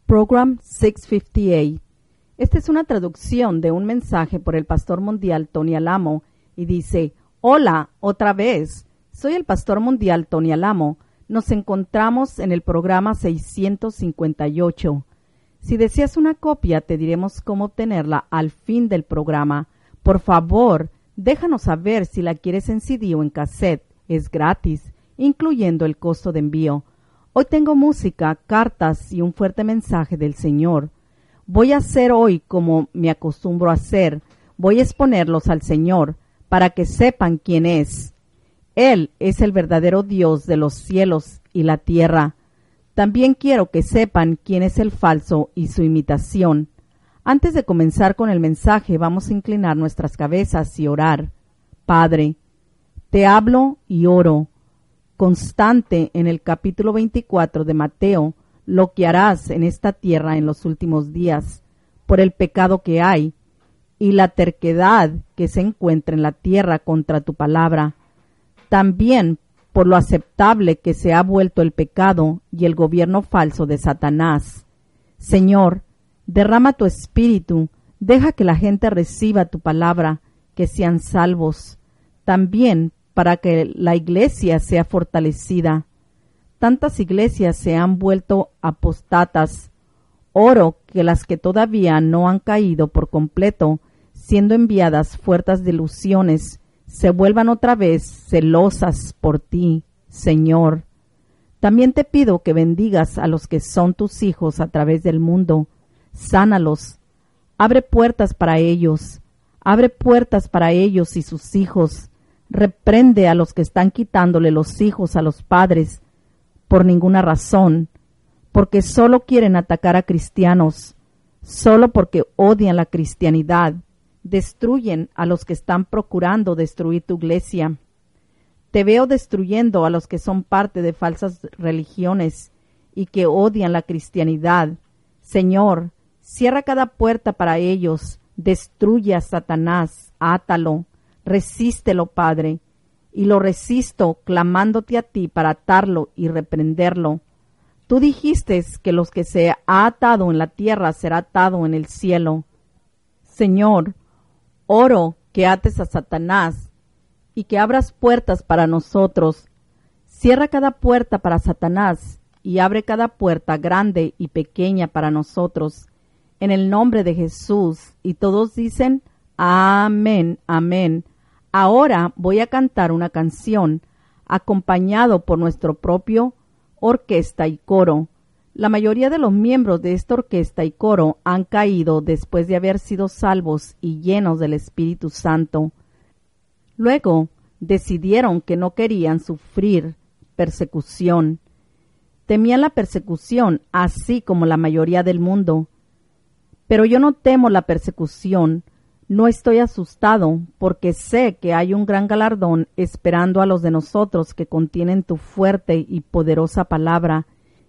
Program 658. Esta es una traducción de un mensaje por el pastor mundial Tony Alamo y dice: Hola, otra vez. Soy el pastor mundial Tony Alamo. Nos encontramos en el programa 658. Si deseas una copia, te diremos cómo obtenerla al fin del programa. Por favor, déjanos saber si la quieres en CD o en cassette. Es gratis, incluyendo el costo de envío. Hoy tengo música, cartas y un fuerte mensaje del Señor. Voy a hacer hoy como me acostumbro a hacer. Voy a exponerlos al Señor para que sepan quién es. Él es el verdadero Dios de los cielos y la tierra. También quiero que sepan quién es el falso y su imitación. Antes de comenzar con el mensaje, vamos a inclinar nuestras cabezas y orar. Padre, te hablo y oro. Constante en el capítulo 24 de Mateo, lo que harás en esta tierra en los últimos días, por el pecado que hay y la terquedad que se encuentra en la tierra contra tu palabra. También por lo aceptable que se ha vuelto el pecado y el gobierno falso de Satanás. Señor, derrama tu espíritu, deja que la gente reciba tu palabra, que sean salvos. También para que la iglesia sea fortalecida. Tantas iglesias se han vuelto apostatas. Oro que las que todavía no han caído por completo, siendo enviadas fuertes delusiones, se vuelvan otra vez celosas por ti, Señor. También te pido que bendigas a los que son tus hijos a través del mundo. Sánalos. Abre puertas para ellos. Abre puertas para ellos y sus hijos. Reprende a los que están quitándole los hijos a los padres por ninguna razón, porque solo quieren atacar a cristianos, solo porque odian la cristianidad. Destruyen a los que están procurando destruir tu iglesia. Te veo destruyendo a los que son parte de falsas religiones y que odian la cristianidad. Señor, cierra cada puerta para ellos. Destruye a Satanás, átalo. Resístelo, Padre, y lo resisto clamándote a ti para atarlo y reprenderlo. Tú dijiste que los que se ha atado en la tierra será atado en el cielo. Señor, oro que ates a Satanás y que abras puertas para nosotros. Cierra cada puerta para Satanás y abre cada puerta grande y pequeña para nosotros. En el nombre de Jesús. Y todos dicen, amén, amén. Ahora voy a cantar una canción, acompañado por nuestro propio orquesta y coro. La mayoría de los miembros de esta orquesta y coro han caído después de haber sido salvos y llenos del Espíritu Santo. Luego decidieron que no querían sufrir persecución. Temían la persecución, así como la mayoría del mundo. Pero yo no temo la persecución. No estoy asustado, porque sé que hay un gran galardón esperando a los de nosotros que contienen tu fuerte y poderosa palabra,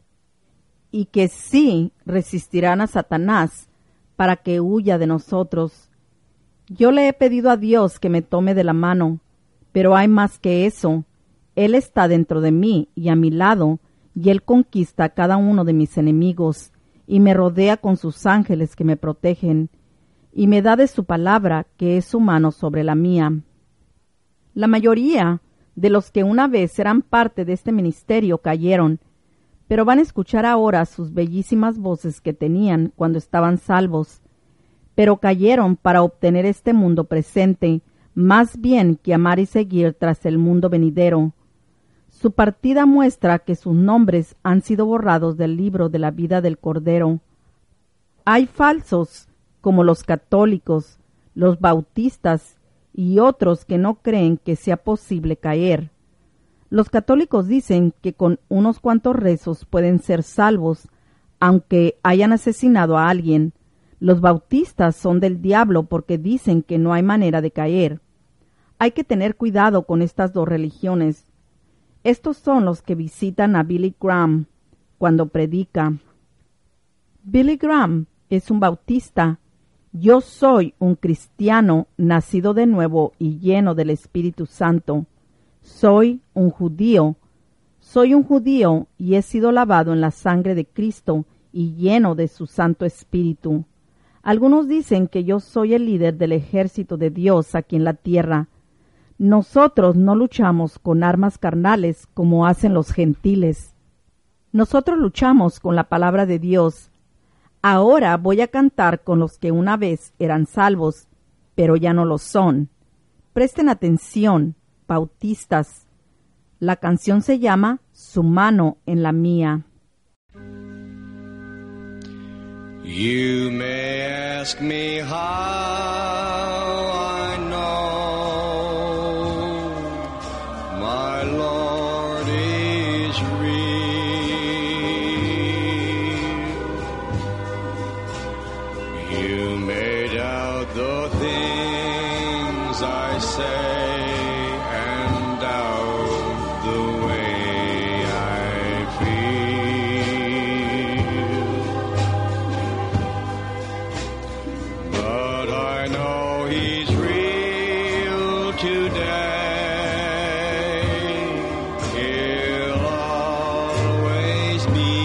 y que sí resistirán a Satanás para que huya de nosotros. Yo le he pedido a Dios que me tome de la mano, pero hay más que eso. Él está dentro de mí y a mi lado, y Él conquista a cada uno de mis enemigos, y me rodea con sus ángeles que me protegen, y me da de su palabra, que es su mano sobre la mía. La mayoría de los que una vez eran parte de este ministerio cayeron, pero van a escuchar ahora sus bellísimas voces que tenían cuando estaban salvos. Pero cayeron para obtener este mundo presente, más bien que amar y seguir tras el mundo venidero. Su partida muestra que sus nombres han sido borrados del libro de la vida del Cordero. Hay falsos, como los católicos, los bautistas y otros que no creen que sea posible caer. Los católicos dicen que con unos cuantos rezos pueden ser salvos, aunque hayan asesinado a alguien. Los bautistas son del diablo porque dicen que no hay manera de caer. Hay que tener cuidado con estas dos religiones. Estos son los que visitan a Billy Graham cuando predica. Billy Graham es un bautista. Yo soy un cristiano nacido de nuevo y lleno del Espíritu Santo. Soy un judío y he sido lavado en la sangre de Cristo y lleno de su Santo Espíritu. Algunos dicen que yo soy el líder del ejército de Dios aquí en la tierra. Nosotros no luchamos con armas carnales como hacen los gentiles. Nosotros luchamos con la palabra de Dios. Ahora voy a cantar con los que una vez eran salvos, pero ya no lo son. Presten atención, bautistas. La canción se llama Su mano en la mía. You may ask me how I know my Lord is real. You may doubt the things I say and doubt the way I feel, but I know He's real today. He'll always be.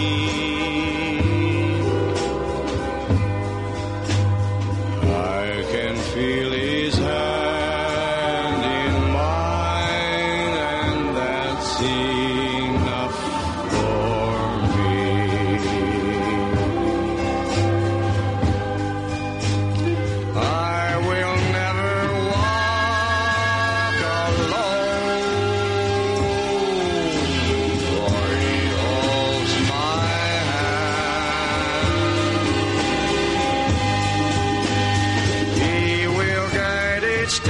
I can feel His hand in mine, and that's enough for me. I will never walk alone, for He holds my hand. He will guide each step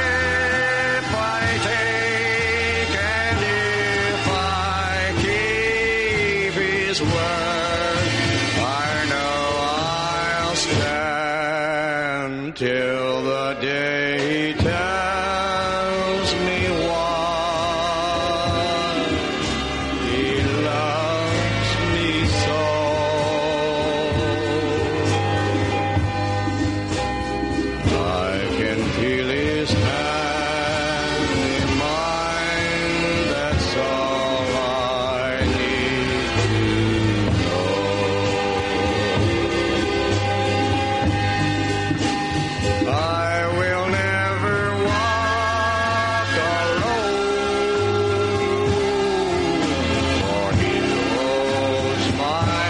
I take, and if I keep His word, I know I'll stand till the day He tells me what He loves me so. I can feel His hand in mine, that's all I need to know. I will never walk alone, for He holds my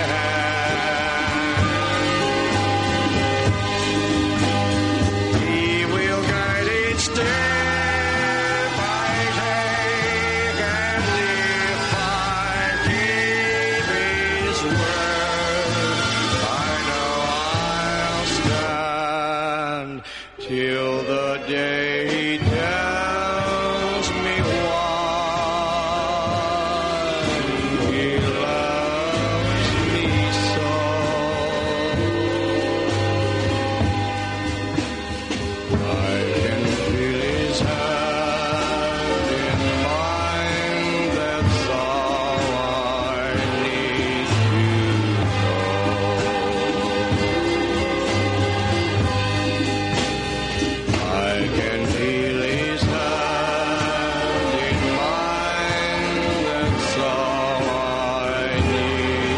hand. He will guide each step I take, and if I keep His word, I know I'll stand till the day He tells me why He loves me so. I can feel His hand in mine, that's all I need to know. I can feel His hand in mine, that's all I need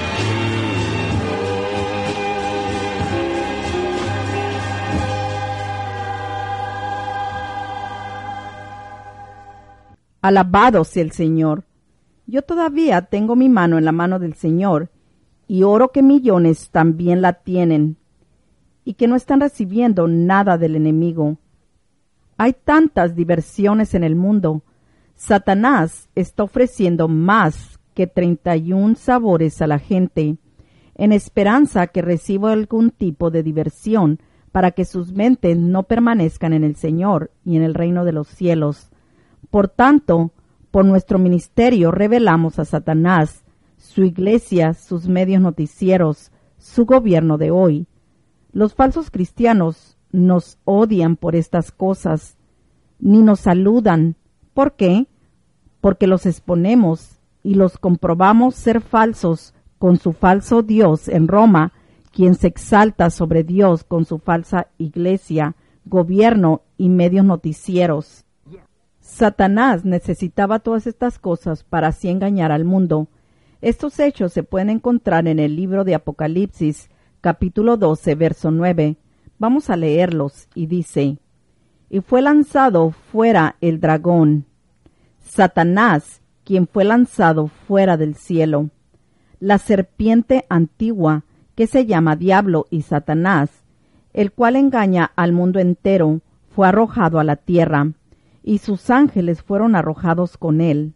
Alabado sea el Señor. Yo todavía tengo mi mano en la mano del Señor, y oro que millones también la tienen, y que no están recibiendo nada del enemigo. Hay tantas diversiones en el mundo. Satanás está ofreciendo más que 31 sabores a la gente, en esperanza que reciba algún tipo de diversión para que sus mentes no permanezcan en el Señor y en el reino de los cielos. Por tanto, por nuestro ministerio revelamos a Satanás, su iglesia, sus medios noticieros, su gobierno de hoy. Los falsos cristianos nos odian por estas cosas, ni nos saludan. ¿Por qué? Porque los exponemos y los comprobamos ser falsos con su falso Dios en Roma, quien se exalta sobre Dios con su falsa iglesia, gobierno y medios noticieros. Satanás necesitaba todas estas cosas para así engañar al mundo. Estos hechos se pueden encontrar en el libro de Apocalipsis, capítulo 12, verso 9. Vamos a leerlos y dice: Y fue lanzado fuera el dragón, Satanás, quien fue lanzado fuera del cielo, la serpiente antigua, que se llama Diablo y Satanás, el cual engaña al mundo entero, fue arrojado a la tierra, y sus ángeles fueron arrojados con él.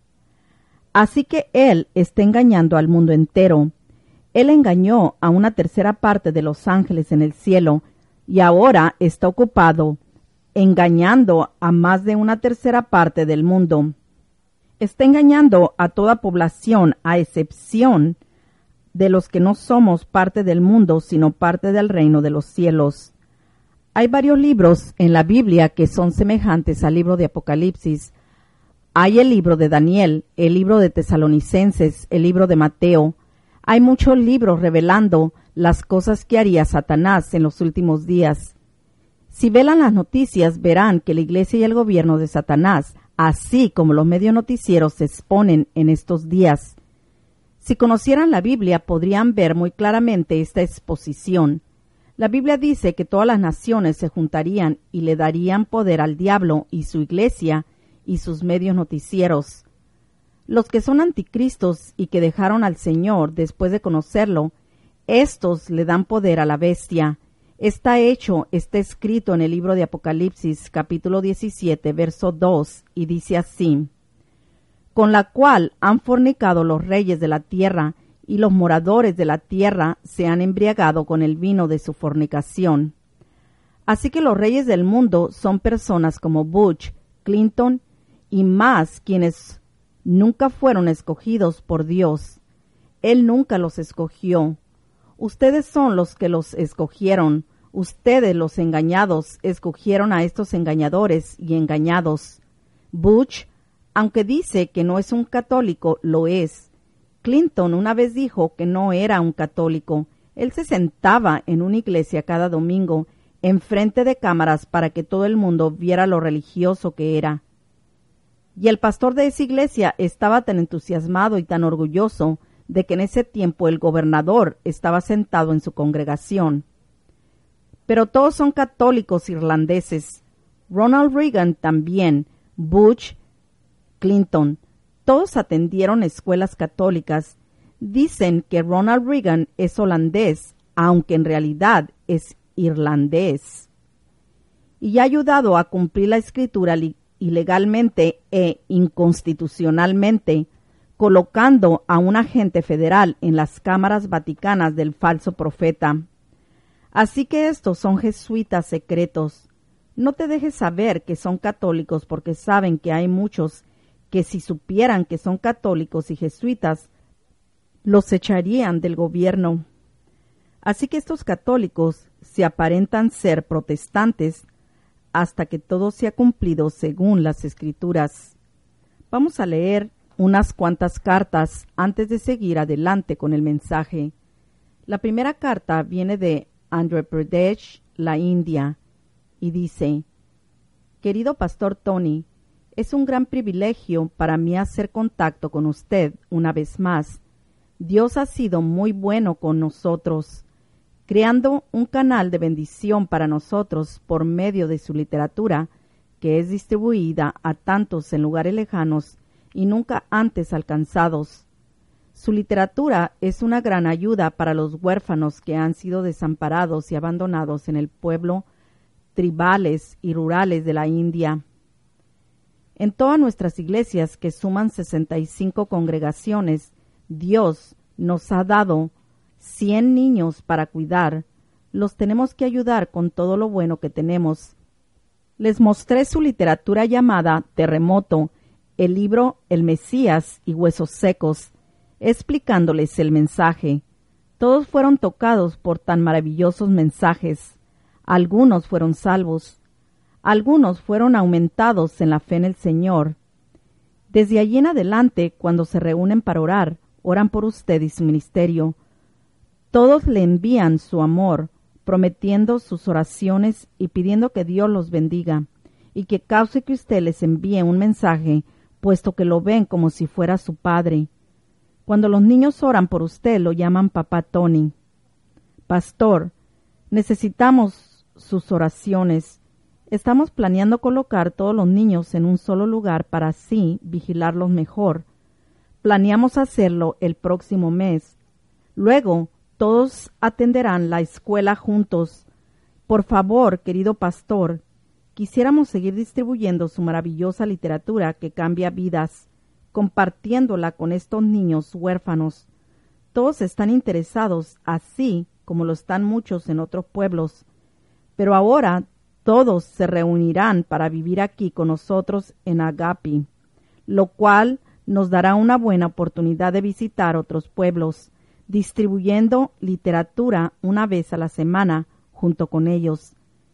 Así que él está engañando al mundo entero. Él engañó a una tercera parte de los ángeles en el cielo, y ahora está ocupado engañando a más de una tercera parte del mundo. Está engañando a toda población, a excepción de los que no somos parte del mundo, sino parte del reino de los cielos. Hay varios libros en la Biblia que son semejantes al libro de Apocalipsis. Hay el libro de Daniel, el libro de Tesalonicenses, el libro de Mateo. Hay muchos libros revelando las cosas que haría Satanás en los últimos días. Si velan las noticias, verán que la iglesia y el gobierno de Satanás, así como los medios noticieros, se exponen en estos días. Si conocieran la Biblia, podrían ver muy claramente esta exposición. La Biblia dice que todas las naciones se juntarían y le darían poder al diablo y su iglesia y sus medios noticieros. Los que son anticristos y que dejaron al Señor después de conocerlo, estos le dan poder a la bestia. Está escrito en el libro de Apocalipsis, capítulo 17, verso 2, y dice así: con la cual han fornicado los reyes de la tierra, y los moradores de la tierra se han embriagado con el vino de su fornicación. Así que los reyes del mundo son personas como Bush, Clinton y más, quienes nunca fueron escogidos por Dios. Él nunca los escogió. Ustedes son los que los escogieron. Ustedes, los engañados, escogieron a estos engañadores y engañados. Bush, aunque dice que no es un católico, lo es. Clinton una vez dijo que no era un católico. Él se sentaba en una iglesia cada domingo, enfrente de cámaras para que todo el mundo viera lo religioso que era. Y el pastor de esa iglesia estaba tan entusiasmado y tan orgulloso de que en ese tiempo el gobernador estaba sentado en su congregación. Pero todos son católicos irlandeses. Ronald Reagan también, Bush, Clinton, todos atendieron escuelas católicas. Dicen que Ronald Reagan es holandés, aunque en realidad es irlandés. Y ha ayudado a cumplir la escritura ilegalmente e inconstitucionalmente, colocando a un agente federal en las cámaras vaticanas del falso profeta. Así que estos son jesuitas secretos. No te dejes saber que son católicos, porque saben que hay muchos que si supieran que son católicos y jesuitas, los echarían del gobierno. Así que estos católicos se aparentan ser protestantes hasta que todo se ha cumplido según las Escrituras. Vamos a leer unas cuantas cartas antes de seguir adelante con el mensaje. La primera carta viene de Andhra Pradesh, la India, y dice: Querido Pastor Tony, es un gran privilegio para mí hacer contacto con usted una vez más. Dios ha sido muy bueno con nosotros, creando un canal de bendición para nosotros por medio de su literatura, que es distribuida a tantos en lugares lejanos y nunca antes alcanzados. Su literatura es una gran ayuda para los huérfanos que han sido desamparados y abandonados en el pueblo, tribales y rurales de la India. En todas nuestras iglesias, que suman 65 congregaciones, Dios nos ha dado 100 niños para cuidar. Los tenemos que ayudar con todo lo bueno que tenemos. Les mostré su literatura llamada Terremoto, el libro El Mesías y Huesos Secos, explicándoles el mensaje. Todos fueron tocados por tan maravillosos mensajes. Algunos fueron salvos. Algunos fueron aumentados en la fe en el Señor. Desde allí en adelante, cuando se reúnen para orar, oran por usted y su ministerio. Todos le envían su amor, prometiendo sus oraciones y pidiendo que Dios los bendiga, y que cause que usted les envíe un mensaje, puesto que lo ven como si fuera su padre. Cuando los niños oran por usted, lo llaman Papá Tony. Pastor, necesitamos sus oraciones. Estamos planeando colocar todos los niños en un solo lugar para así vigilarlos mejor. Planeamos hacerlo el próximo mes. Luego, todos atenderán la escuela juntos. Por favor, querido pastor, quisiéramos seguir distribuyendo su maravillosa literatura que cambia vidas, compartiéndola con estos niños huérfanos. Todos están interesados, así como lo están muchos en otros pueblos. Pero ahora todos se reunirán para vivir aquí con nosotros en Agape, lo cual nos dará una buena oportunidad de visitar otros pueblos, distribuyendo literatura una vez a la semana junto con ellos.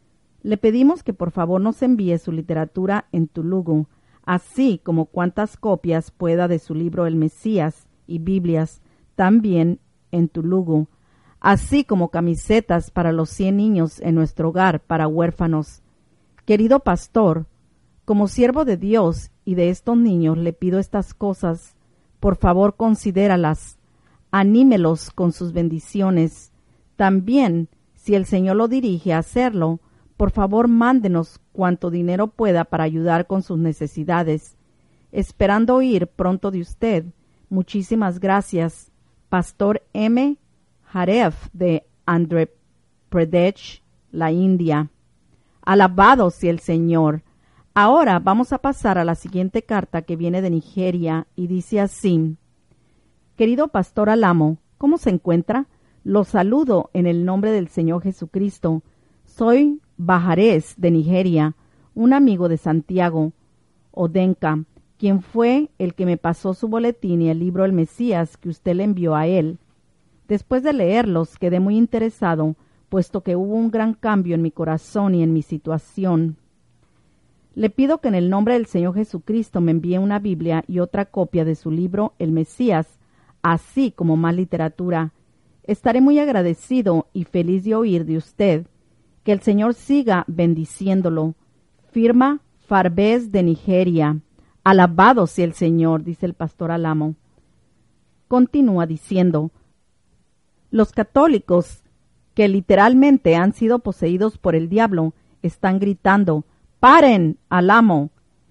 Le pedimos que por favor nos envíe su literatura en Telugu, así como cuantas copias pueda de su libro El Mesías y Biblias, también en Telugu, así como camisetas para los 100 niños en nuestro hogar para huérfanos. Querido pastor, como siervo de Dios y de estos niños le pido estas cosas. Por favor, considéralas. Anímelos con sus bendiciones. También, si el Señor lo dirige a hacerlo, por favor, mándenos cuanto dinero pueda para ayudar con sus necesidades. Esperando oír pronto de usted. Muchísimas gracias. Pastor M. Jaref de Andhra Pradesh, la India. Alabado sea el Señor. Ahora vamos a pasar a la siguiente carta que viene de Nigeria y dice así: Querido Pastor Alamo, ¿cómo se encuentra? Los saludo en el nombre del Señor Jesucristo. Soy Bajarés de Nigeria, un amigo de Santiago Odenka, quien fue el que me pasó su boletín y el libro El Mesías que usted le envió a él. Después de leerlos quedé muy interesado, puesto que hubo un gran cambio en mi corazón y en mi situación. Le pido que en el nombre del Señor Jesucristo me envíe una Biblia y otra copia de su libro El Mesías, así como más literatura. Estaré muy agradecido y feliz de oír de usted. Que el Señor siga bendiciéndolo. Firma Farbez de Nigeria. Alabado sea el Señor, dice el pastor Alamo. Continúa diciendo: los católicos, que literalmente han sido poseídos por el diablo, están gritando: ¡paren, Alamo!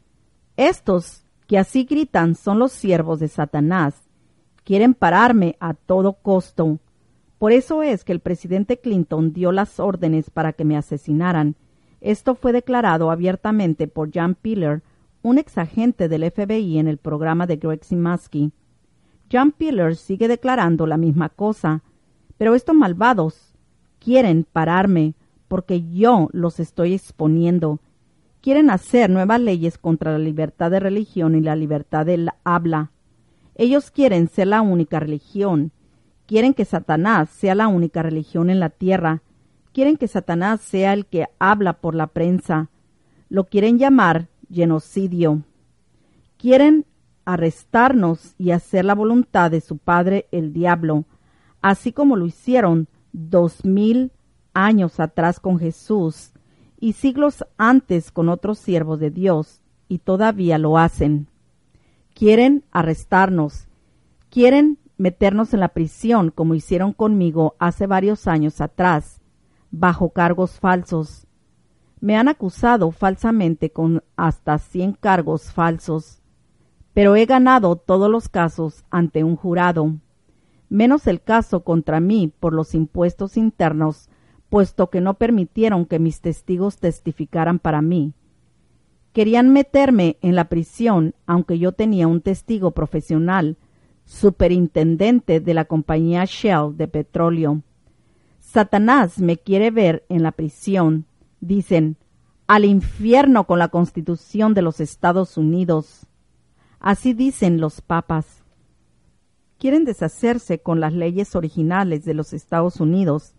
Estos que así gritan son los siervos de Satanás. Quieren pararme a todo costo. Por eso es que el presidente Clinton dio las órdenes para que me asesinaran. Esto fue declarado abiertamente por Jan Piller, un exagente del FBI en el programa de Greg Simaski. Jan Piller sigue declarando la misma cosa, pero estos malvados quieren pararme porque yo los estoy exponiendo. Quieren hacer nuevas leyes contra la libertad de religión y la libertad del habla. Ellos quieren ser la única religión. Quieren que Satanás sea la única religión en la tierra. Quieren que Satanás sea el que habla por la prensa. Lo quieren llamar genocidio. Quieren arrestarnos y hacer la voluntad de su padre el diablo, así como lo hicieron 2000 años atrás con Jesús y siglos antes con otros siervos de Dios, y todavía lo hacen. Quieren arrestarnos. Quieren meternos en la prisión como hicieron conmigo hace varios años atrás, bajo cargos falsos. Me han acusado falsamente con hasta 100 cargos falsos, pero he ganado todos los casos ante un jurado, menos el caso contra mí por los impuestos internos, puesto que no permitieron que mis testigos testificaran para mí. Querían meterme en la prisión, aunque yo tenía un testigo profesional, superintendente de la compañía Shell de petróleo. Satanás me quiere ver en la prisión. Dicen: al infierno con la Constitución de los Estados Unidos. Así dicen los papas. Quieren deshacerse con las leyes originales de los Estados Unidos.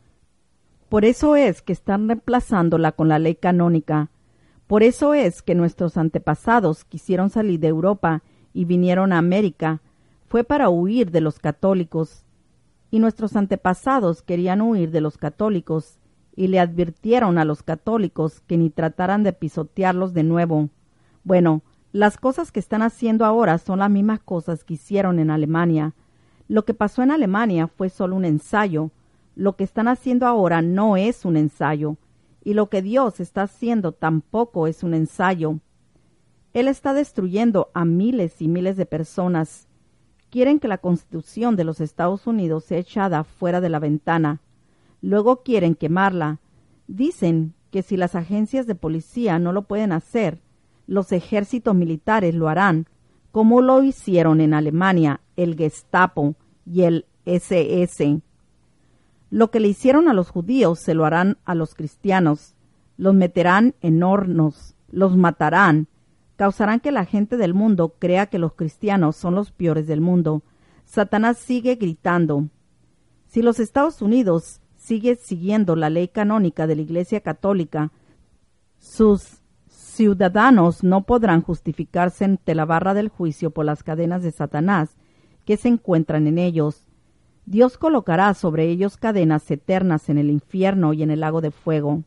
Por eso es que están reemplazándola con la ley canónica. Por eso es que nuestros antepasados quisieron salir de Europa y vinieron a América. Fue para huir de los católicos. Y nuestros antepasados querían huir de los católicos y le advirtieron a los católicos que ni trataran de pisotearlos de nuevo. Bueno, las cosas que están haciendo ahora son las mismas cosas que hicieron en Alemania. Lo que pasó en Alemania fue solo un ensayo. Lo que están haciendo ahora no es un ensayo. Y lo que Dios está haciendo tampoco es un ensayo. Él está destruyendo a miles y miles de personas. Quieren que la Constitución de los Estados Unidos sea echada fuera de la ventana. Luego quieren quemarla. Dicen que si las agencias de policía no lo pueden hacer, los ejércitos militares lo harán, como lo hicieron en Alemania, el Gestapo y el SS. Lo que le hicieron a los judíos se lo harán a los cristianos. Los meterán en hornos, los matarán, causarán que la gente del mundo crea que los cristianos son los peores del mundo. Satanás sigue gritando. Si los Estados Unidos sigue siguiendo la ley canónica de la Iglesia Católica, sus ciudadanos no podrán justificarse ante la barra del juicio por las cadenas de Satanás que se encuentran en ellos. Dios colocará sobre ellos cadenas eternas en el infierno y en el lago de fuego.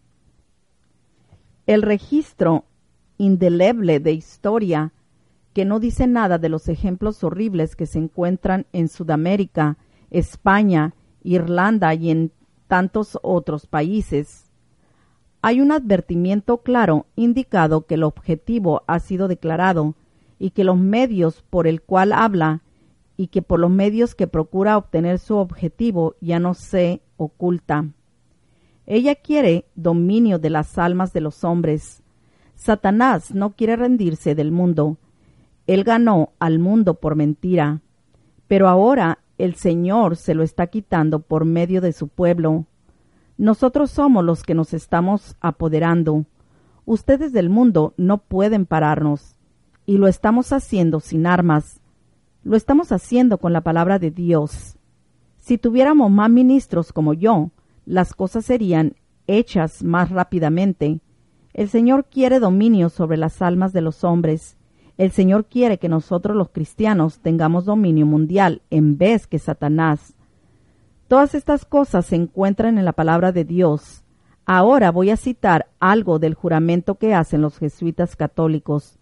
El registro indeleble de historia, que no dice nada de los ejemplos horribles que se encuentran en Sudamérica, España, Irlanda y en tantos otros países. Hay un advertimiento claro indicado que el objetivo ha sido declarado y que los medios por el cual habla y que por los medios que procura obtener su objetivo ya no se oculta. Ella quiere dominio de las almas de los hombres. Satanás no quiere rendirse del mundo. Él ganó al mundo por mentira, pero ahora el Señor se lo está quitando por medio de su pueblo. Nosotros somos los que nos estamos apoderando. Ustedes del mundo no pueden pararnos, y lo estamos haciendo sin armas. Lo estamos haciendo con la palabra de Dios. Si tuviéramos más ministros como yo, las cosas serían hechas más rápidamente. El Señor quiere dominio sobre las almas de los hombres. El Señor quiere que nosotros los cristianos tengamos dominio mundial en vez que Satanás. Todas estas cosas se encuentran en la palabra de Dios. Ahora voy a citar algo del juramento que hacen los jesuitas católicos.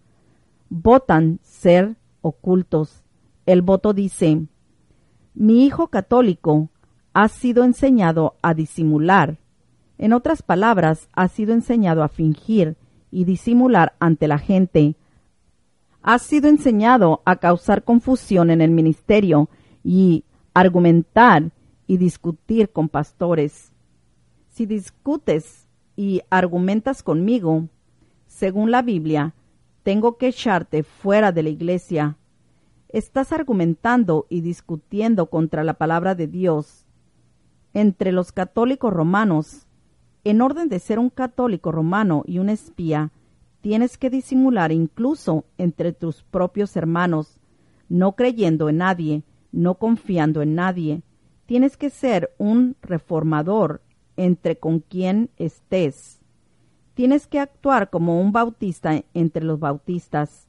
Votan ser ocultos. El voto dice: mi hijo católico ha sido enseñado a disimular. En otras palabras, ha sido enseñado a fingir y disimular ante la gente. Ha sido enseñado a causar confusión en el ministerio y argumentar y discutir con pastores. Si discutes y argumentas conmigo, según la Biblia, tengo que echarte fuera de la iglesia. Estás argumentando y discutiendo contra la palabra de Dios. Entre los católicos romanos, en orden de ser un católico romano y un espía, tienes que disimular incluso entre tus propios hermanos, no creyendo en nadie, no confiando en nadie. Tienes que ser un reformador entre con quien estés. Tienes que actuar como un bautista entre los bautistas.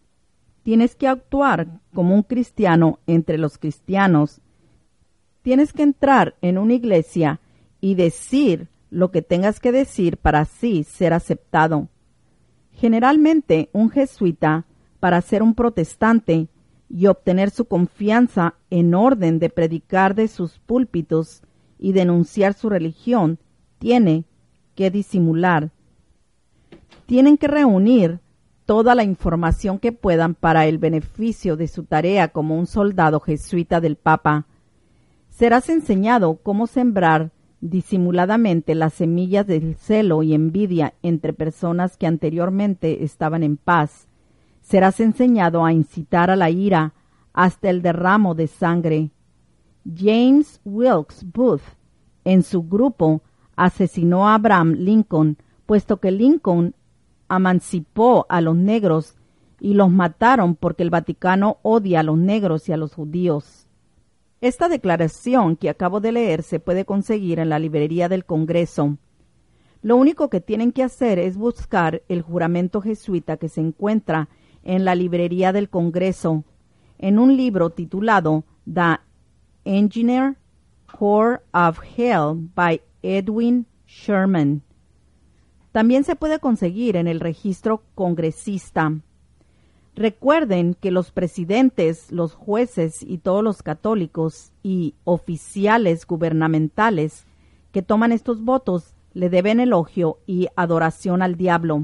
Tienes que actuar como un cristiano entre los cristianos. Tienes que entrar en una iglesia y decir lo que tengas que decir para así ser aceptado. Generalmente, un jesuita, para ser un protestante y obtener su confianza en orden de predicar de sus púlpitos y denunciar su religión, tiene que disimular. Tienen que reunir toda la información que puedan para el beneficio de su tarea como un soldado jesuita del Papa. Serás enseñado cómo sembrar disimuladamente las semillas del celo y envidia entre personas que anteriormente estaban en paz. Serás enseñado a incitar a la ira hasta el derramo de sangre. James Wilkes Booth, en su grupo, asesinó a Abraham Lincoln, puesto que Lincoln emancipó a los negros y los mataron porque el Vaticano odia a los negros y a los judíos. Esta declaración que acabo de leer se puede conseguir en la librería del Congreso. Lo único que tienen que hacer es buscar el juramento jesuita que se encuentra en la librería del Congreso, en un libro titulado The Engineer Corps of Hell by Edwin Sherman. También se puede conseguir en el registro congresista. Recuerden que los presidentes, los jueces y todos los católicos y oficiales gubernamentales que toman estos votos le deben elogio y adoración al diablo.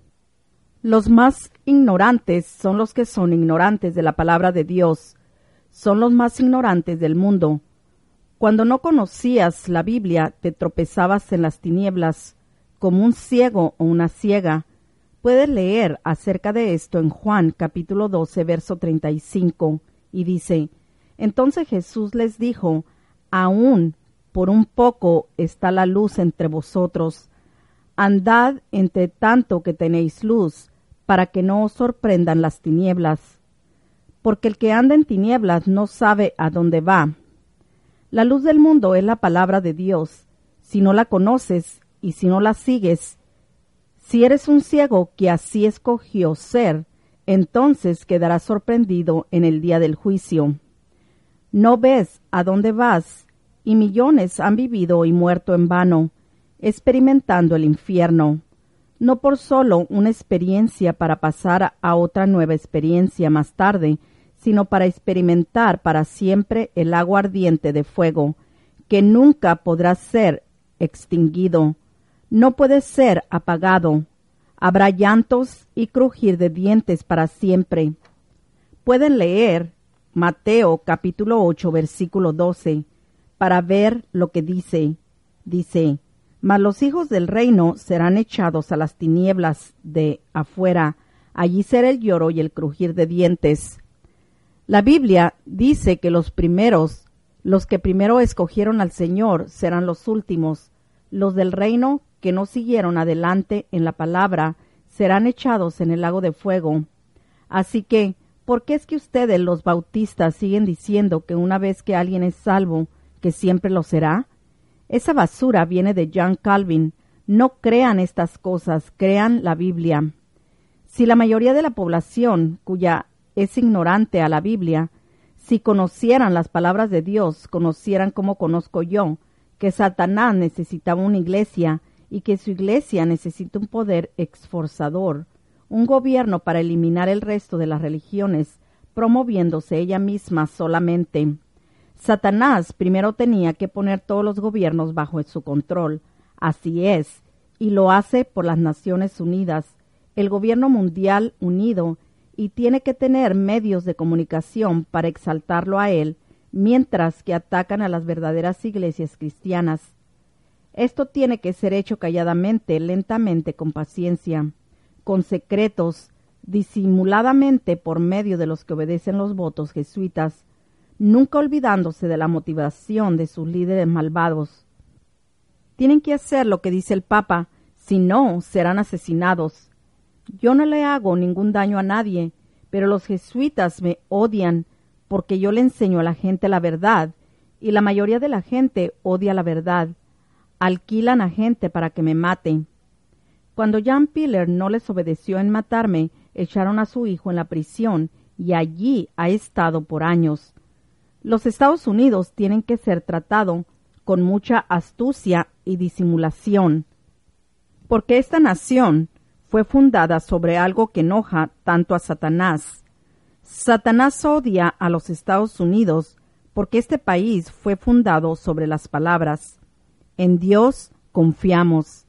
Los más ignorantes son los que son ignorantes de la palabra de Dios. Son los más ignorantes del mundo. Cuando no conocías la Biblia, te tropezabas en las tinieblas como un ciego o una ciega. Puedes leer acerca de esto en Juan capítulo 12, verso 35, y dice: Entonces Jesús les dijo: Aún por un poco está la luz entre vosotros. Andad entre tanto que tenéis luz, para que no os sorprendan las tinieblas. Porque el que anda en tinieblas no sabe a dónde va. La luz del mundo es la palabra de Dios. Si no la conoces y si no la sigues, si eres un ciego que así escogió ser, entonces quedarás sorprendido en el día del juicio. No ves a dónde vas, y millones han vivido y muerto en vano, experimentando el infierno, no por solo una experiencia para pasar a otra nueva experiencia más tarde, sino para experimentar para siempre el agua ardiente de fuego, que nunca podrá ser extinguido, no puede ser apagado. Habrá llantos y crujir de dientes para siempre. Pueden leer Mateo capítulo 8, versículo 12, para ver lo que dice. Dice: Mas los hijos del reino serán echados a las tinieblas de afuera, allí será el lloro y el crujir de dientes. La Biblia dice que los que primero escogieron al Señor, serán los últimos. Los del reino que no siguieron adelante en la palabra serán echados en el lago de fuego. Así que, ¿por qué es que ustedes, los bautistas, siguen diciendo que una vez que alguien es salvo, que siempre lo será? Esa basura viene de John Calvin. No crean estas cosas, crean la Biblia. Si la mayoría de la población, cuya es ignorante a la Biblia, si conocieran las palabras de Dios, conocieran como conozco yo, que Satanás necesitaba una iglesia y que su iglesia necesita un poder esforzador, un gobierno para eliminar el resto de las religiones, promoviéndose ella misma solamente. Satanás primero tenía que poner todos los gobiernos bajo su control. Así es, y lo hace por las Naciones Unidas, el gobierno mundial unido, y tiene que tener medios de comunicación para exaltarlo a él, mientras que atacan a las verdaderas iglesias cristianas. Esto tiene que ser hecho calladamente, lentamente, con paciencia, con secretos, disimuladamente por medio de los que obedecen los votos jesuitas, nunca olvidándose de la motivación de sus líderes malvados. Tienen que hacer lo que dice el Papa, si no, serán asesinados. Yo no le hago ningún daño a nadie, pero los jesuitas me odian porque yo le enseño a la gente la verdad, y la mayoría de la gente odia la verdad. Alquilan a gente para que me mate. Cuando Jan Piller no les obedeció en matarme, echaron a su hijo en la prisión, y allí ha estado por años. Los Estados Unidos tienen que ser tratados con mucha astucia y disimulación, porque esta nación fue fundada sobre algo que enoja tanto a Satanás. Satanás odia a los Estados Unidos porque este país fue fundado sobre las palabras: en Dios confiamos.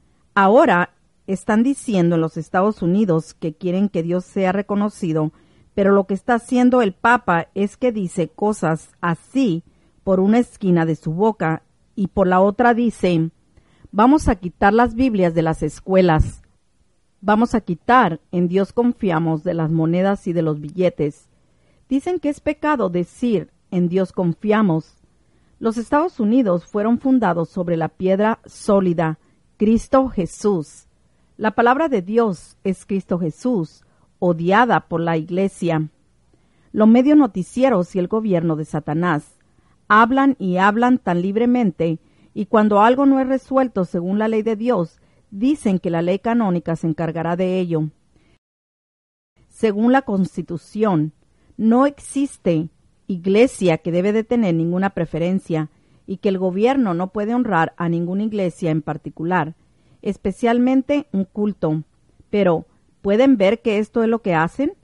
Ahora están diciendo en los Estados Unidos que quieren que Dios sea reconocido, pero lo que está haciendo el Papa es que dice cosas así por una esquina de su boca y por la otra dice: vamos a quitar las Biblias de las escuelas. Vamos a quitar en Dios confiamos de las monedas y de los billetes. Dicen que es pecado decir en Dios confiamos. Los Estados Unidos fueron fundados sobre la piedra sólida, Cristo Jesús. La palabra de Dios es Cristo Jesús, odiada por la Iglesia. Los medios noticieros y el gobierno de Satanás hablan y hablan tan libremente, y cuando algo no es resuelto según la ley de Dios, dicen que la ley canónica se encargará de ello. Según la Constitución, no existe iglesia que debe de tener ninguna preferencia y que el gobierno no puede honrar a ninguna iglesia en particular, especialmente un culto. Pero, ¿pueden ver que esto es lo que hacen?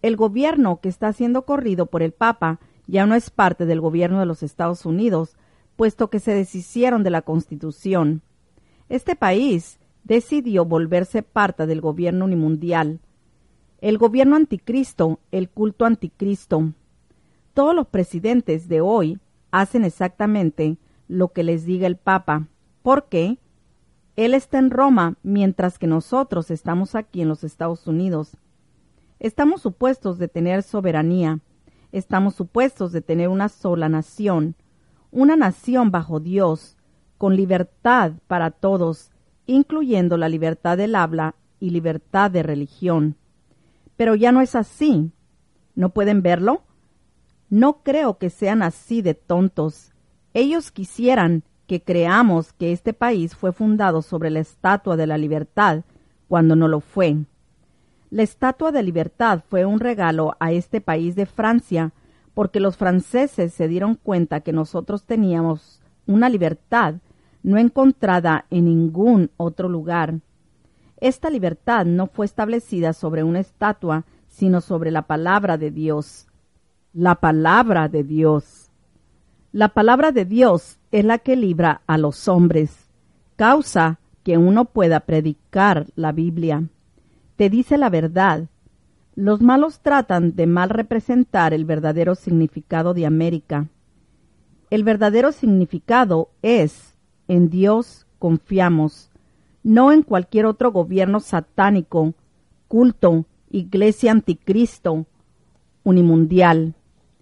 el gobierno que está siendo corrido por el Papa ya no es parte del gobierno de los Estados Unidos, puesto que se deshicieron de la Constitución. Este país decidió volverse parte del gobierno unimundial. El gobierno anticristo, el culto anticristo. Todos los presidentes de hoy hacen exactamente lo que les diga el Papa, porque él está en Roma mientras que nosotros estamos aquí en los Estados Unidos. Estamos supuestos de tener soberanía, estamos supuestos de tener una sola nación, una nación bajo Dios, con libertad para todos, incluyendo la libertad del habla y libertad de religión. Pero ya no es así. ¿No pueden verlo? No creo que sean así de tontos. Ellos quisieran que creamos que este país fue fundado sobre la Estatua de la Libertad, cuando no lo fue. La Estatua de Libertad fue un regalo a este país de Francia, porque los franceses se dieron cuenta que nosotros teníamos una libertad no encontrada en ningún otro lugar. Esta libertad no fue establecida sobre una estatua, sino sobre la palabra de Dios. La palabra de Dios. La palabra de Dios es la que libra a los hombres, causa que uno pueda predicar la Biblia. Te dice la verdad. Los malos tratan de mal representar el verdadero significado de América. El verdadero significado es: en Dios confiamos, no en cualquier otro gobierno satánico, culto, iglesia anticristo, unimundial.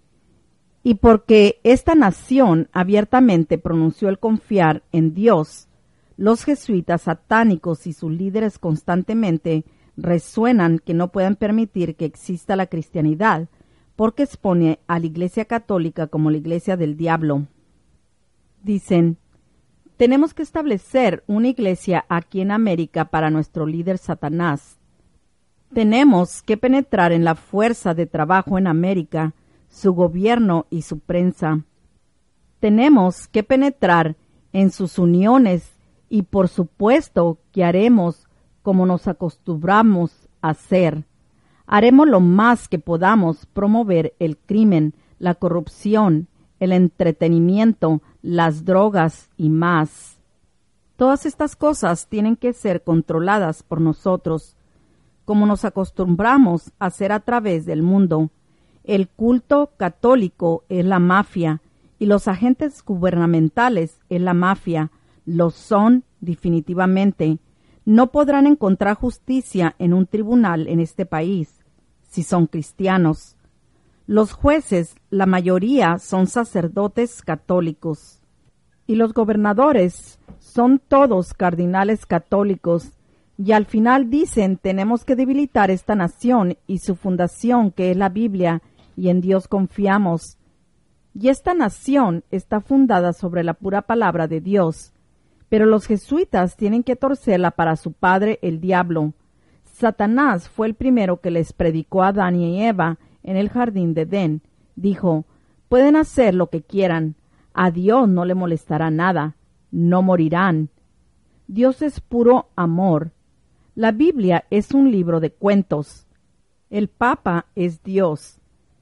Y porque esta nación abiertamente pronunció el confiar en Dios, los jesuitas satánicos y sus líderes constantemente resuenan que no puedan permitir que exista la cristianidad, porque expone a la Iglesia Católica como la Iglesia del Diablo. Dicen: tenemos que establecer una iglesia aquí en América para nuestro líder Satanás. Tenemos que penetrar en la fuerza de trabajo en América, su gobierno y su prensa. Tenemos que penetrar en sus uniones y por supuesto que haremos como nos acostumbramos a hacer. Haremos lo más que podamos promover el crimen, la corrupción, el entretenimiento, las drogas y más. Todas estas cosas tienen que ser controladas por nosotros, como nos acostumbramos a hacer a través del mundo. El culto católico es la mafia y los agentes gubernamentales es la mafia. Lo son definitivamente. No podrán encontrar justicia en un tribunal en este país si son cristianos. Los jueces, la mayoría, son sacerdotes católicos. Y los gobernadores son todos cardinales católicos. Y al final dicen: tenemos que debilitar esta nación y su fundación, que es la Biblia, y en Dios confiamos. Y esta nación está fundada sobre la pura palabra de Dios. Pero los jesuitas tienen que torcerla para su padre, el diablo. Satanás fue el primero que les predicó a Adán y Eva en el jardín de Edén. Dijo: pueden hacer lo que quieran. A Dios no le molestará nada. No morirán. Dios es puro amor. La Biblia es un libro de cuentos. El Papa es Dios.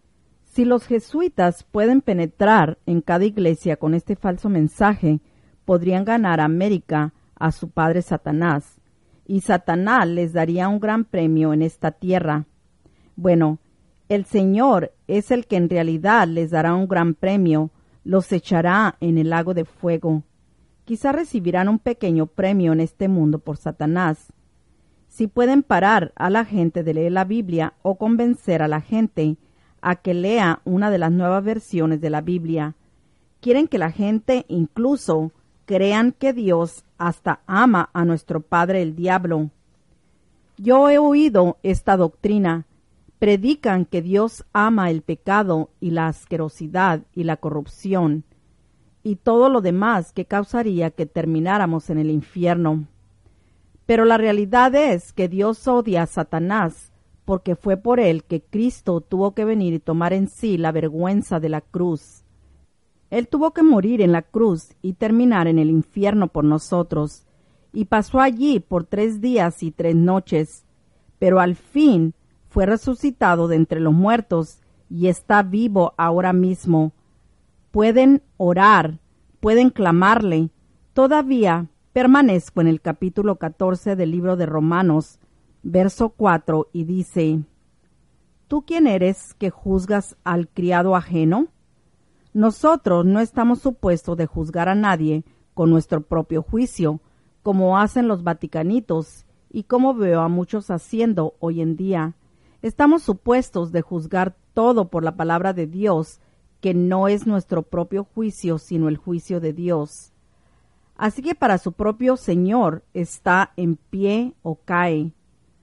Si los jesuitas pueden penetrar en cada iglesia con este falso mensaje, podrían ganar a América a su padre Satanás, y Satanás les daría un gran premio en esta tierra. Bueno, el Señor es el que en realidad les dará un gran premio, los echará en el lago de fuego. Quizá recibirán un pequeño premio en este mundo por Satanás. Si pueden parar a la gente de leer la Biblia o convencer a la gente a que lea una de las nuevas versiones de la Biblia, quieren que la gente incluso crean que Dios hasta ama a nuestro padre el diablo. Yo he oído esta doctrina. Predican que Dios ama el pecado y la asquerosidad y la corrupción y todo lo demás que causaría que termináramos en el infierno. Pero la realidad es que Dios odia a Satanás porque fue por él que Cristo tuvo que venir y tomar en sí la vergüenza de la cruz. Él tuvo que morir en la cruz y terminar en el infierno por nosotros, y pasó allí por 3 días y 3 noches, pero al fin fue resucitado de entre los muertos y está vivo ahora mismo. Pueden orar, pueden clamarle. Todavía permanezco en el capítulo 14 del libro de Romanos, verso 4, y dice: ¿Tú quién eres que juzgas al criado ajeno? Nosotros no estamos supuestos de juzgar a nadie con nuestro propio juicio, como hacen los vaticanitos y como veo a muchos haciendo hoy en día. Estamos supuestos de juzgar todo por la palabra de Dios, que no es nuestro propio juicio, sino el juicio de Dios. Así que para su propio Señor está en pie o cae.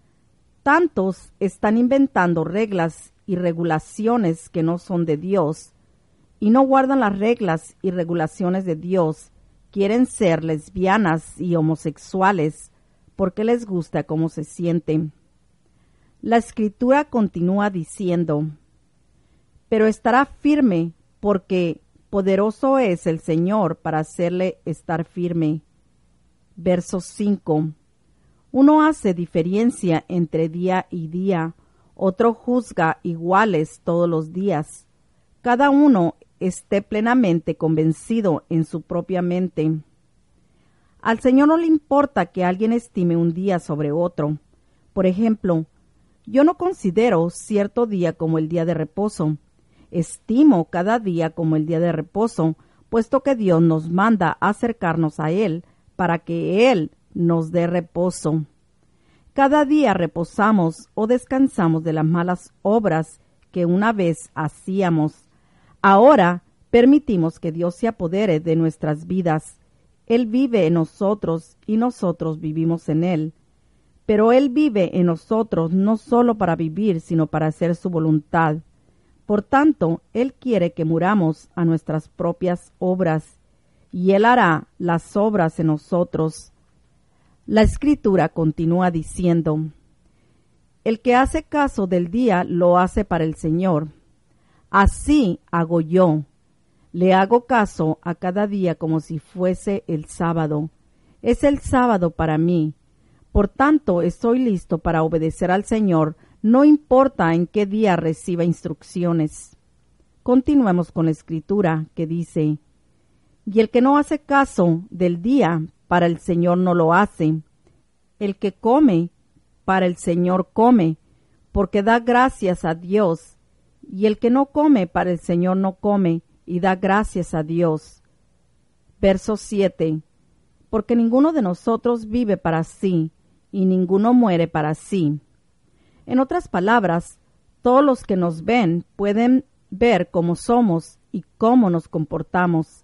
Tantos están inventando reglas y regulaciones que no son de Dios, y no guardan las reglas y regulaciones de Dios. Quieren ser lesbianas y homosexuales porque les gusta cómo se sienten. La Escritura continúa diciendo: pero estará firme, porque poderoso es el Señor para hacerle estar firme. Verso 5. Uno hace diferencia entre día y día, otro juzga iguales todos los días. Cada uno esté plenamente convencido en su propia mente. Al Señor no le importa que alguien estime un día sobre otro. Por ejemplo, yo no considero cierto día como el día de reposo. Estimo cada día como el día de reposo, puesto que Dios nos manda acercarnos a Él para que Él nos dé reposo. Cada día reposamos o descansamos de las malas obras que una vez hacíamos. Ahora permitimos que Dios se apodere de nuestras vidas. Él vive en nosotros y nosotros vivimos en Él. Pero Él vive en nosotros no solo para vivir, sino para hacer su voluntad. Por tanto, Él quiere que muramos a nuestras propias obras, y Él hará las obras en nosotros. La Escritura continúa diciendo: el que hace caso del día lo hace para el Señor. Así hago yo. Le hago caso a cada día como si fuese el sábado. Es el sábado para mí. Por tanto, estoy listo para obedecer al Señor, no importa en qué día reciba instrucciones. Continuemos con la Escritura, que dice: y el que no hace caso del día, para el Señor no lo hace. El que come, para el Señor come, porque da gracias a Dios. Y el que no come, para el Señor no come, y da gracias a Dios. Verso 7. Porque ninguno de nosotros vive para sí, y ninguno muere para sí. En otras palabras, todos los que nos ven pueden ver cómo somos y cómo nos comportamos.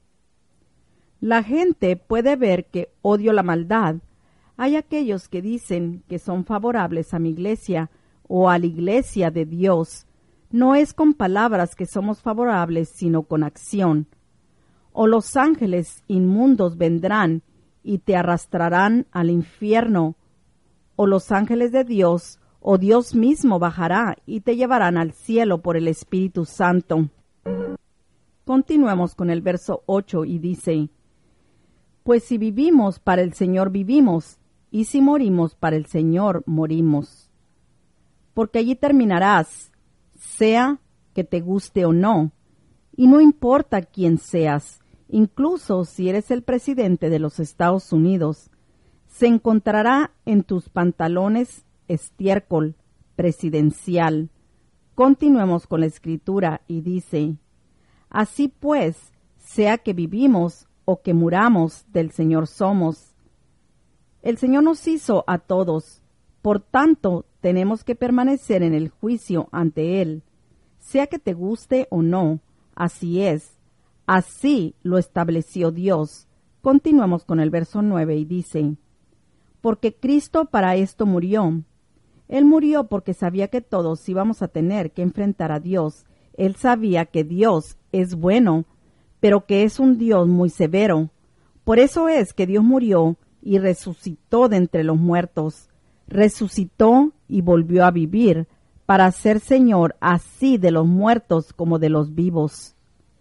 La gente puede ver que odio la maldad. Hay aquellos que dicen que son favorables a mi iglesia o a la iglesia de Dios. No es con palabras que somos favorables, sino con acción. O los ángeles inmundos vendrán y te arrastrarán al infierno, o los ángeles de Dios, o Dios mismo bajará y te llevarán al cielo por el Espíritu Santo. Continuemos con el verso 8 y dice: pues si vivimos, para el Señor vivimos, y si morimos, para el Señor morimos. Porque allí terminarás, sea que te guste o no, y no importa quién seas, incluso si eres el presidente de los Estados Unidos, se encontrará en tus pantalones estiércol presidencial. Continuemos con la Escritura y dice: así pues, sea que vivimos o que muramos, del Señor somos. El Señor nos hizo a todos, por tanto tenemos que permanecer en el juicio ante Él, sea que te guste o no. Así es, así lo estableció Dios. Continuemos con el verso 9 y dice: porque Cristo para esto murió. Él murió porque sabía que todos íbamos a tener que enfrentar a Dios. Él sabía que Dios es bueno, pero que es un Dios muy severo. Por eso es que Dios murió y resucitó de entre los muertos. Resucitó y volvió a vivir, para ser Señor así de los muertos como de los vivos.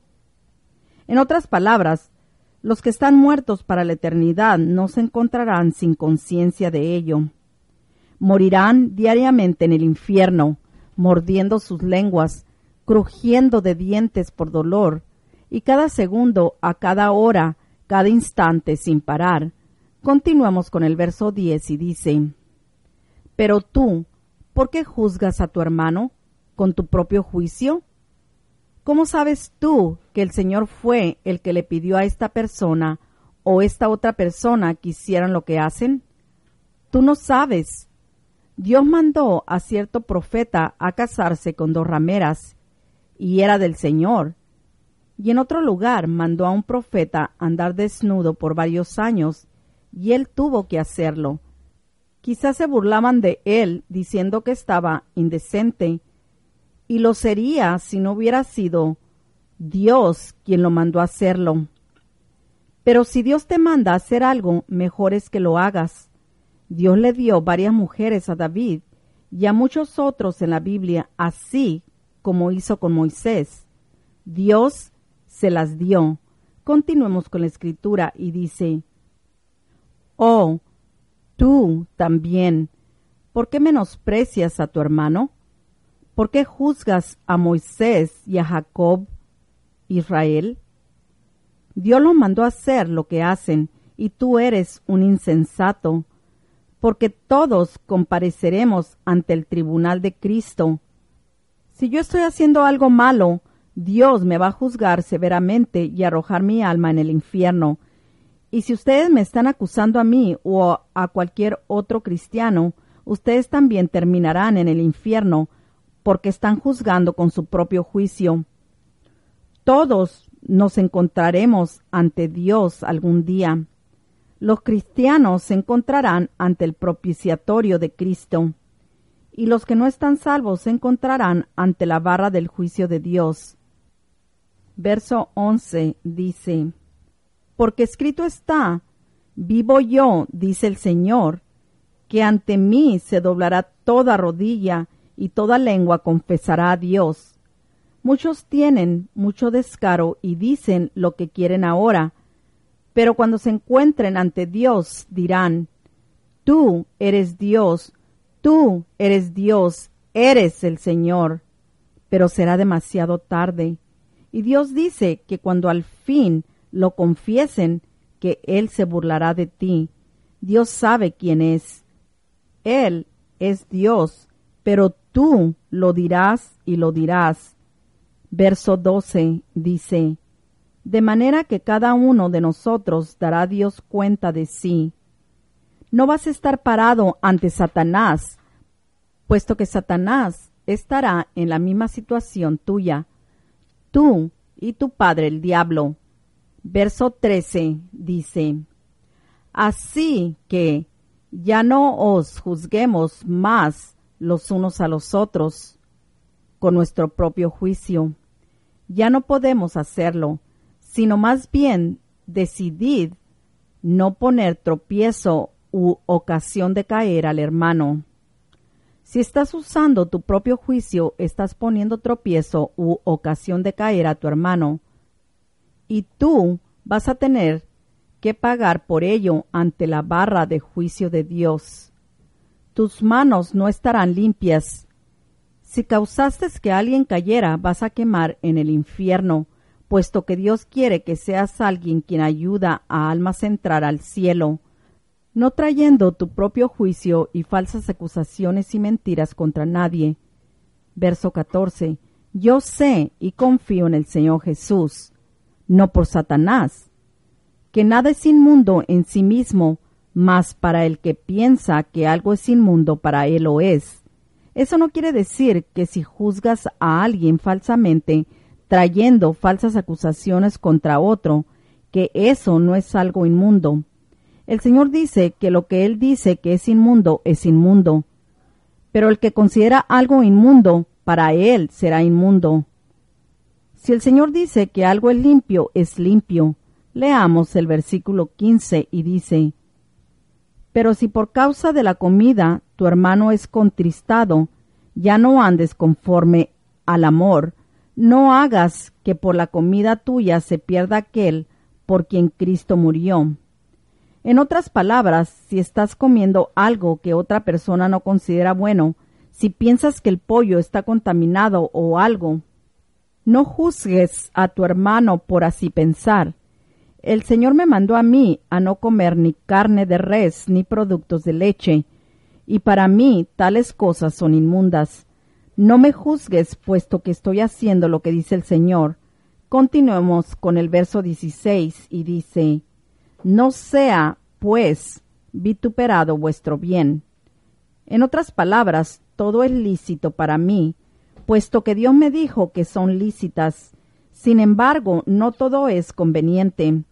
En otras palabras, los que están muertos para la eternidad no se encontrarán sin conciencia de ello. Morirán diariamente en el infierno, mordiendo sus lenguas, crujiendo de dientes por dolor, y cada segundo, a cada hora, cada instante sin parar. Continuamos con el verso 10 y dice: Pero tú, ¿por qué juzgas a tu hermano con tu propio juicio? ¿Cómo sabes tú que el Señor fue el que le pidió a esta persona o esta otra persona que hicieran lo que hacen? Tú no sabes. Dios mandó a cierto profeta a casarse con 2 rameras, y era del Señor. Y en otro lugar mandó a un profeta andar desnudo por varios años, y él tuvo que hacerlo. Quizás se burlaban de él diciendo que estaba indecente, y lo sería si no hubiera sido Dios quien lo mandó a hacerlo. Pero si Dios te manda a hacer algo, mejor es que lo hagas. Dios le dio varias mujeres a David y a muchos otros en la Biblia, así como hizo con Moisés. Dios se las dio. Continuemos con la escritura y dice: Oh, tú también, ¿por qué menosprecias a tu hermano? ¿Por qué juzgas a Moisés y a Jacob, Israel? Dios los mandó a hacer lo que hacen, y tú eres un insensato, porque todos compareceremos ante el tribunal de Cristo. Si yo estoy haciendo algo malo, Dios me va a juzgar severamente y arrojar mi alma en el infierno. Y si ustedes me están acusando a mí o a cualquier otro cristiano, ustedes también terminarán en el infierno, porque están juzgando con su propio juicio. Todos nos encontraremos ante Dios algún día. Los cristianos se encontrarán ante el propiciatorio de Cristo, y los que no están salvos se encontrarán ante la barra del juicio de Dios. Verso 11 dice: Porque escrito está: Vivo yo, dice el Señor, que ante mí se doblará toda rodilla y toda lengua confesará a Dios. Muchos tienen mucho descaro y dicen lo que quieren ahora, pero cuando se encuentren ante Dios dirán: Tú eres Dios, eres el Señor. Pero será demasiado tarde. Y Dios dice que cuando al fin lo confiesen, que Él se burlará de ti. Dios sabe quién es. Él es Dios, pero tú lo dirás y lo dirás. Verso 12 dice: De manera que cada uno de nosotros dará a Dios cuenta de sí. No vas a estar parado ante Satanás, puesto que Satanás estará en la misma situación tuya, tú y tu padre el diablo. Verso 13 dice: Así que ya no os juzguemos más los unos a los otros con nuestro propio juicio. Ya no podemos hacerlo, sino más bien decidid no poner tropiezo u ocasión de caer al hermano. Si estás usando tu propio juicio, estás poniendo tropiezo u ocasión de caer a tu hermano, y tú vas a tener que pagar por ello ante la barra de juicio de Dios. Tus manos no estarán limpias. Si causaste que alguien cayera, vas a quemar en el infierno, puesto que Dios quiere que seas alguien quien ayuda a almas a entrar al cielo, no trayendo tu propio juicio y falsas acusaciones y mentiras contra nadie. Verso 14. Yo sé y confío en el Señor Jesús, no por Satanás, que nada es inmundo en sí mismo, mas para el que piensa que algo es inmundo, para él lo es. Eso no quiere decir que si juzgas a alguien falsamente, trayendo falsas acusaciones contra otro, que eso no es algo inmundo. El Señor dice que lo que Él dice que es inmundo, pero el que considera algo inmundo, para Él será inmundo. Si el Señor dice que algo es limpio, es limpio. Leamos el versículo 15 y dice: Pero si por causa de la comida tu hermano es contristado, ya no andes conforme al amor, no hagas que por la comida tuya se pierda aquel por quien Cristo murió. En otras palabras, si estás comiendo algo que otra persona no considera bueno, si piensas que el pollo está contaminado o algo, no juzgues a tu hermano por así pensar. El Señor me mandó a mí a no comer ni carne de res ni productos de leche, y para mí tales cosas son inmundas. No me juzgues, puesto que estoy haciendo lo que dice el Señor. Continuemos con el verso 16 y dice: no sea, pues, vituperado vuestro bien. En otras palabras, todo es lícito para mí, puesto que Dios me dijo que son lícitas. Sin embargo, no todo es conveniente.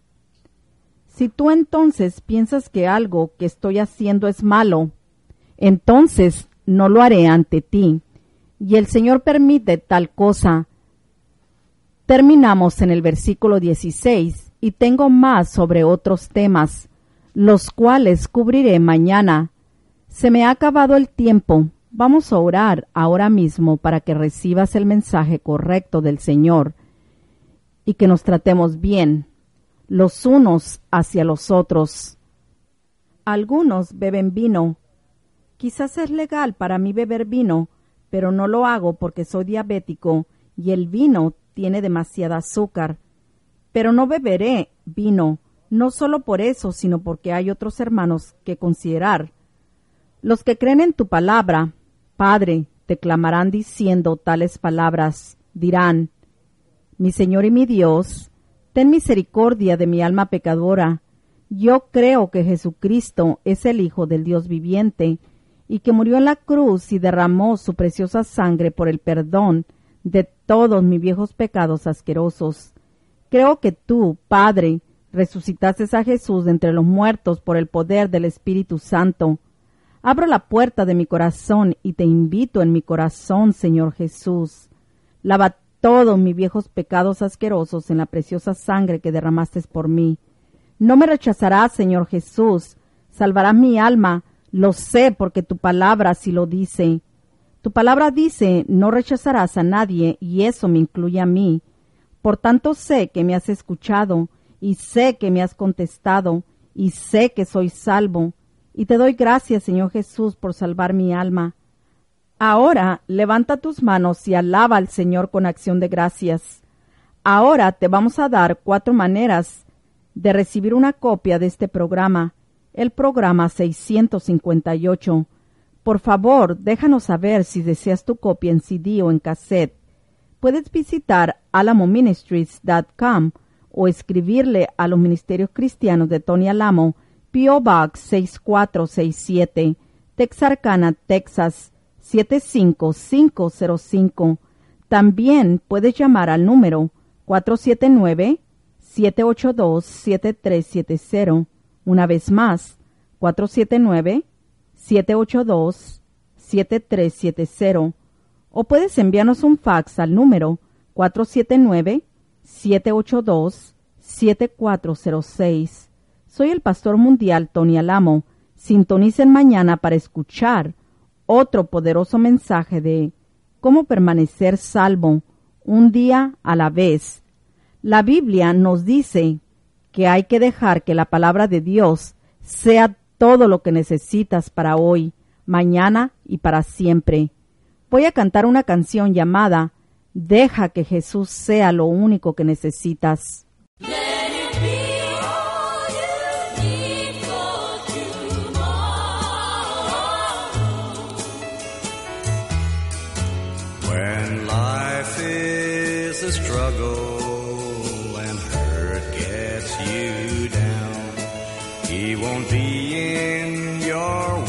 Si tú entonces piensas que algo que estoy haciendo es malo, entonces no lo haré ante ti. Y el Señor permite tal cosa. Terminamos en el versículo 16 y tengo más sobre otros temas, los cuales cubriré mañana. Se me ha acabado el tiempo. Vamos a orar ahora mismo para que recibas el mensaje correcto del Señor y que nos tratemos bien los unos hacia los otros. Algunos beben vino. Quizás es legal para mí beber vino, pero no lo hago porque soy diabético y el vino tiene demasiada azúcar. Pero no beberé vino, no solo por eso, sino porque hay otros hermanos que considerar. Los que creen en tu palabra, Padre, te clamarán diciendo tales palabras. Dirán: mi Señor y mi Dios, ten misericordia de mi alma pecadora. Yo creo que Jesucristo es el Hijo del Dios viviente y que murió en la cruz y derramó su preciosa sangre por el perdón de todos mis viejos pecados asquerosos. Creo que tú, Padre, resucitaste a Jesús de entre los muertos por el poder del Espíritu Santo. Abro la puerta de mi corazón y te invito en mi corazón, Señor Jesús. Lava todos mis viejos pecados asquerosos en la preciosa sangre que derramaste por mí. No me rechazarás, Señor Jesús. Salvarás mi alma. Lo sé porque tu palabra así lo dice. Tu palabra dice: no rechazarás a nadie, y eso me incluye a mí. Por tanto sé que me has escuchado, y sé que me has contestado, y sé que soy salvo. Y te doy gracias, Señor Jesús, por salvar mi alma. Ahora levanta tus manos y alaba al Señor con acción de gracias. Ahora te vamos a dar 4 maneras de recibir una copia de este programa, el programa 658. Por favor, déjanos saber si deseas tu copia en CD o en cassette. Puedes visitar alamoministries.com o escribirle a los Ministerios Cristianos de Tony Alamo, P.O. Box 6467, Texarkana, Texas 75505. También puedes llamar al número 479-782-7370. Una vez más, 479-782-7370. O puedes enviarnos un fax al número 479-782-7406. Soy el Pastor Mundial Tony Alamo. Sintonicen mañana para escuchar otro poderoso mensaje de cómo permanecer salvo un día a la vez. La Biblia nos dice que hay que dejar que la palabra de Dios sea todo lo que necesitas para hoy, mañana y para siempre. Voy a cantar una canción llamada Deja que Jesús sea lo único que necesitas. When life is a struggle and hurt gets you down, He won't be in your